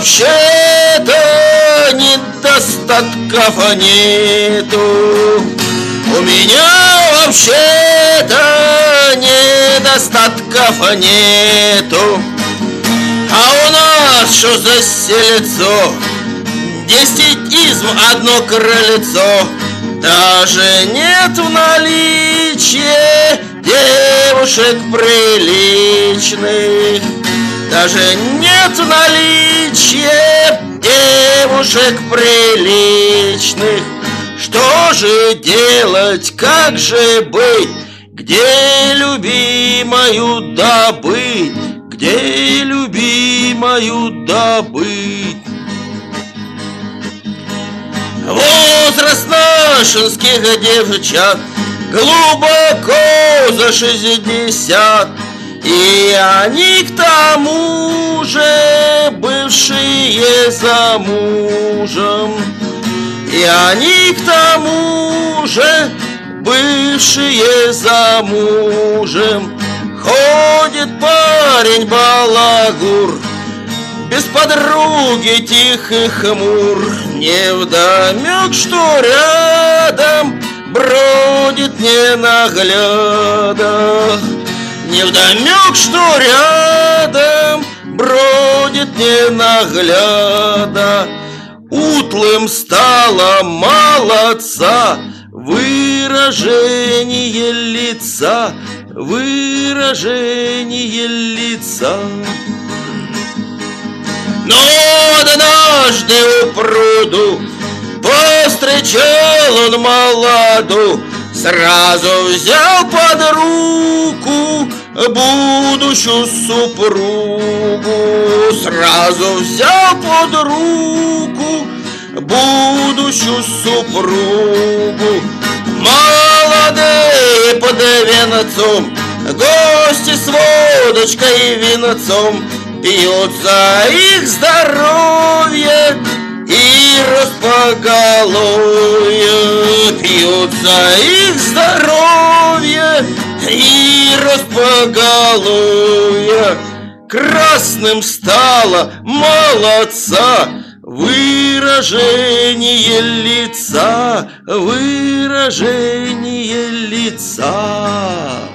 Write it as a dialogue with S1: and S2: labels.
S1: вообще-то недостатков нету. У меня вообще-то недостатков нету. А у нас что за селецо? Десятизм, одно крыльцо. Даже нет в наличии девушек приличных. Даже нет в наличии девушек приличных. Что же делать, как же быть? Где любимую добыть? Где любимую добыть? Возраст нашинских девчат глубоко за 60, и они к тому же бывшие замужем. И они к тому же бывшие замужем. Ходит парень балагур, без подруги тих и хмур. Невдомек, что рядом бродит ненаглядах. Невдомек, что рядом бродит ненагляда. Утлым стало молодца выражение лица, выражение лица. Но однажды у пруду повстречал он молоду, сразу взял под руку будущую супругу. Сразу взял под руку будущую супругу. Молодые под венцом, гости с водочкой и винцом, пьют за их здоровье и рост поголовья. Пьют за их здоровье и рост поголовья. Красным стало молодца выражение лица, выражение лица.